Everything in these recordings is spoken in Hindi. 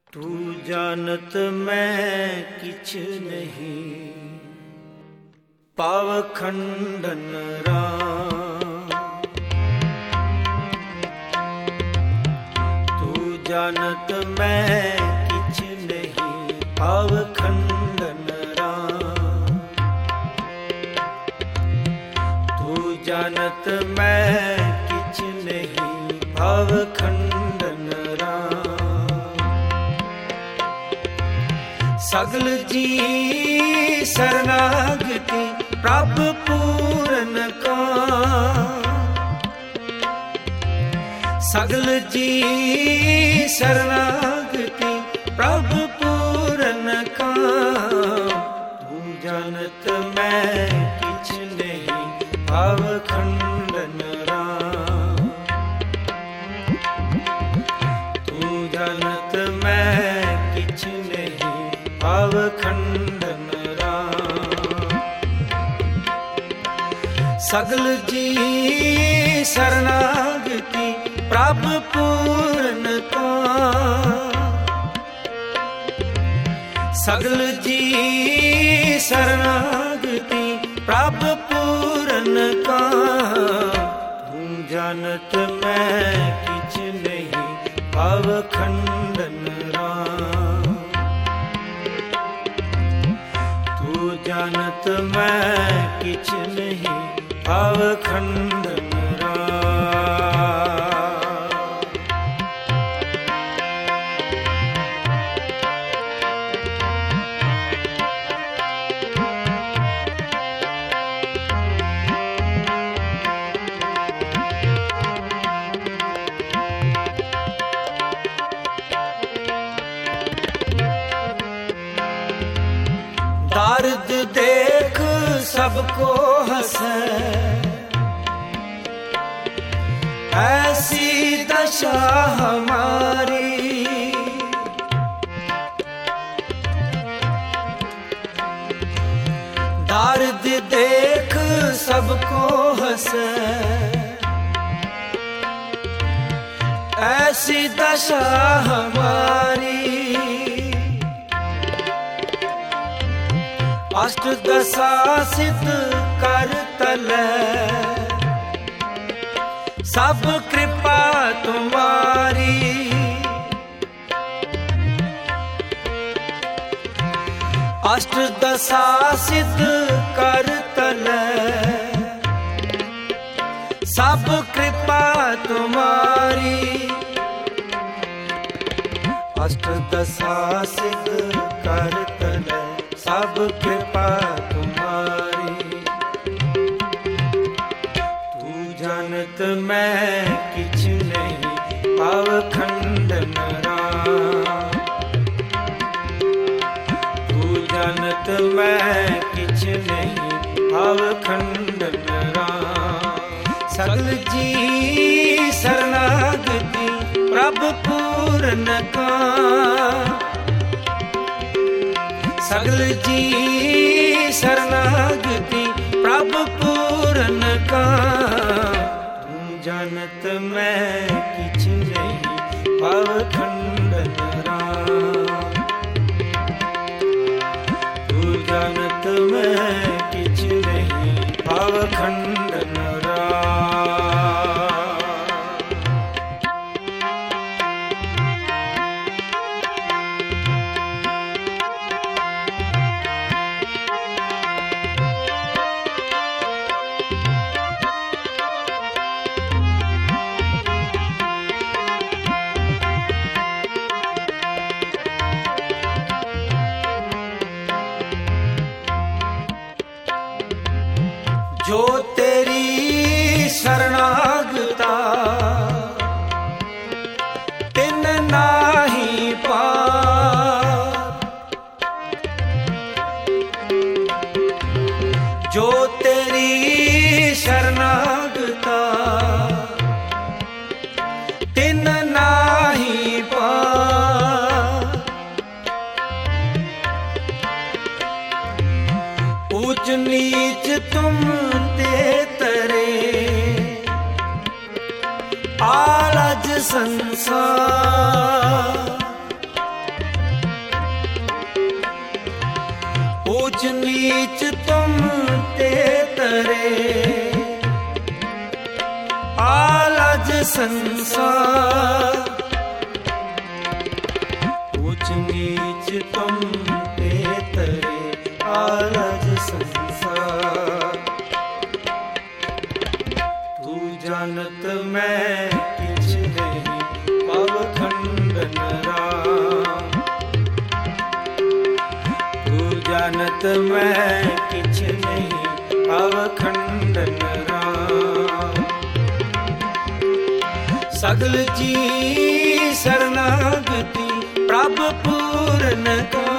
तू जानत मैं किछ नहीं, पावखंडन राम। तू जानत मैं किछ नहीं, पावखंडन राम। तू जानत मैं किछ नहीं, पावखंडन राम। सगल जी शरणागति प्रभु पूरन का। सगल जी शरणागति प्रभु पूरन का। तू जानत मैं किछ नहीं, पावखंडन राम। तू जानत मैं किछ नहीं, पावखंडन राम। सगल जी शरणागति प्रभु पूरन का। सगल जी शरणागति प्रभु पूरन का। तू जानत मैं किछ नहीं, पावखंडन राम। तू जानत मैं किछ नहीं, पावखंडन राम। दर्द देख सबको हंसे, ऐसी दशा हमारी। दर्द देख सबको हंसे, ऐसी दशा हमारी। अष्ट दशा सिद्ध कर तले, सब कृपा तुम्हारी। अष्ट दशा सिद्ध कर तले, सब कृपा तुम्हारी। अष्ट दशा सिद्ध कर तले, सब कृपा तुम्हारी। तू जानत मैं किछ नहीं, पावखंडन राम। तू जानत मैं किछ नहीं, पावखंडन राम। सगल जी शरणागति प्रभु पूरन का। सगल जी शरणागति प्रभु पूरन का। तू जानत मैं किछ नहीं, पावखंडन राम। तू जानत मैं किछ नहीं, पावखंडन राम। जो तेरी शरणागता, तिन नाही पार। जो तेरी शरणागता, तिन नाही पार। ऊंच नीच तुम ते तरे, आलज संसार। नीच तुम ते तरे, आलज संसार। ऊंच नीच तुम ते तरे, आलज संसार। तू जानत मैं किछ नहीं, पवखंडन राम। तू जानत मैं किछ नहीं, पवखंडन राम। सगल जी शरणागति प्रभ पूरन का,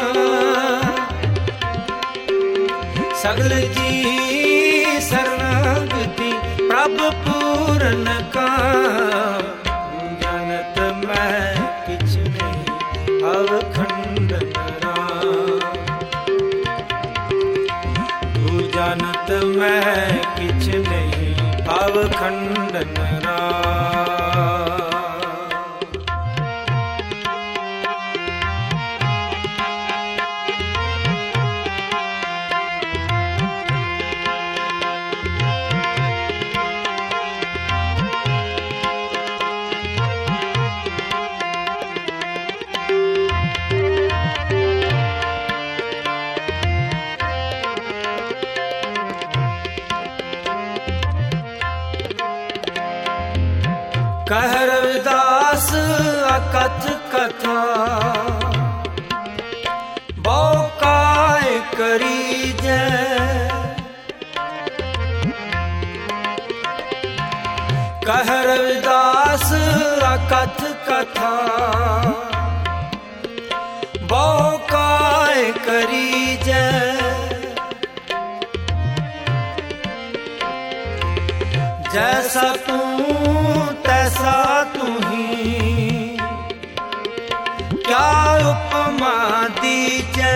सगल जी शरणागति प्रभ पूरन का। जानत मैं किछ नहीं, पवखंडन राम। तू जानत मैं किछ नहीं, पवखंडन राम। कह रविदास अकथ कथा, बहु काय करी जय। कह रविदास अकथ कथा, बहु काय करी जय। जैसा तू तैसा तू ही, क्या उपमा दीजै।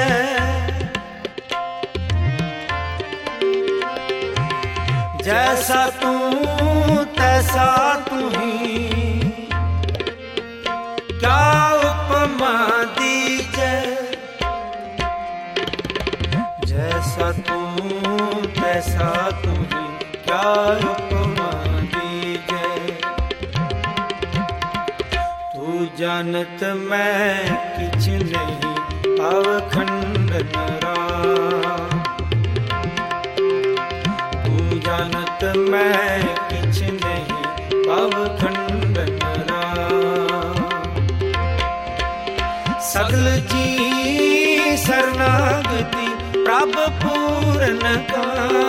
जैसा तू तैसा तू ही, क्या उपमा दीजै। जैसा तू तैसा तू ही, क्या उपमा दीजै। तू जानत मैं किछ नहीं, पवखंडन राम। तू जानत मैं किछ नहीं, पवखंडन राम। सगल जी शरणागति प्रभ पूरन का,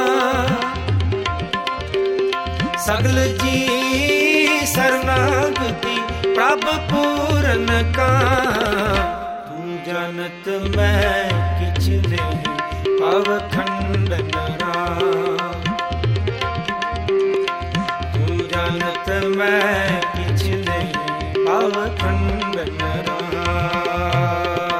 सगल जी शरणागति प्रभ पूरन का। तू जानत मैं किछ नहीं, पवखंडन राम। तू जानत मैं किछ नहीं, पवखंडन राम।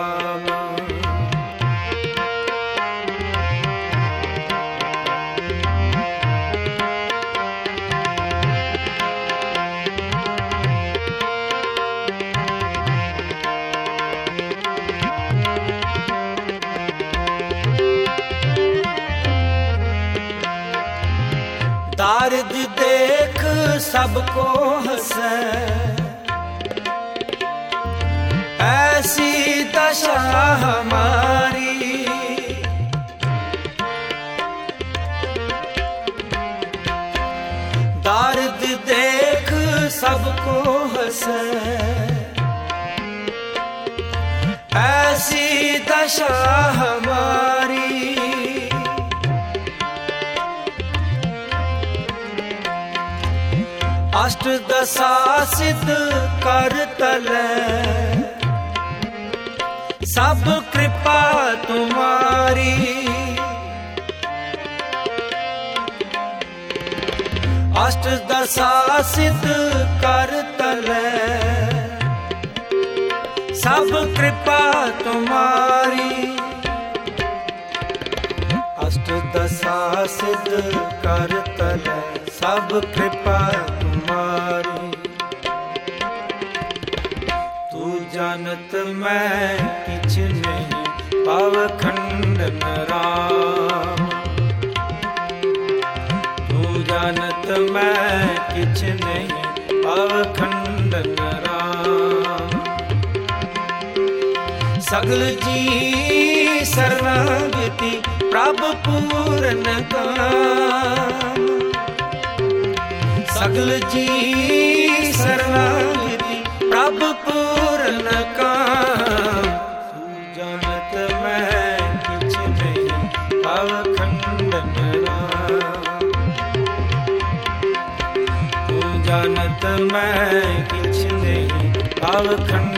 दारिद देख सबको हंसे, ऐसी दशा हमारी। दारिद देख सबको हंसे, ऐसी दशा हमारी। अष्ट दशा सिद्ध कर तले, सब कृपा तुम्हारी। अष्ट दशा सिद्ध कर तले, सब कृपा तुम्हारी। अष्ट दशा सिद्ध कर तले, सब कृपा तुम्हारी। तू जानत मैं किछ नहीं, पव खंडन राम। तू जानत मैं किछ नहीं पव खंडन राम। सगल जी शरणागति प्रभु पूरन काम। सगल जी शरणागति प्रभु पूरन काम। तू जानत मैं किछ नहीं पव खंडन राम। तू जानत मैं किछ नहीं पव खंडन